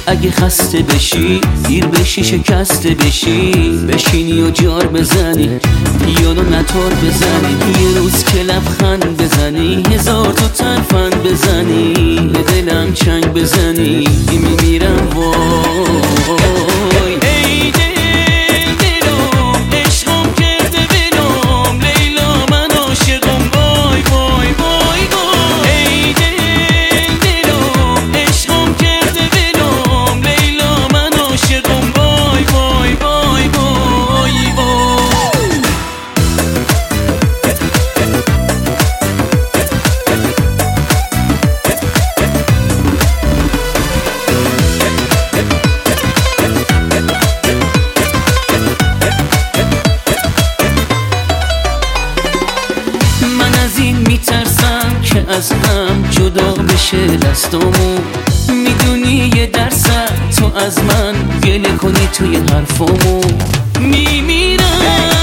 اگه خسته بشی دیر بشی شکسته بشی بشینی و جار بزنی یادو نطور بزنی یه روز که لبخند بزنی هزار تا ترفند بزنی به دلم چنگ بزنی میمیرم وای ای دل دلم عشقم کرده بلم لیلا من عاشقم وای وای وای وای ای دل دلم عشقم کرده بلم لیلا من عاشقم وای وای وای وای وای میترسم که از هم جدا بشه دستامو میدونی یه درصد تو از من گله کنی توی حرفامو میمیرم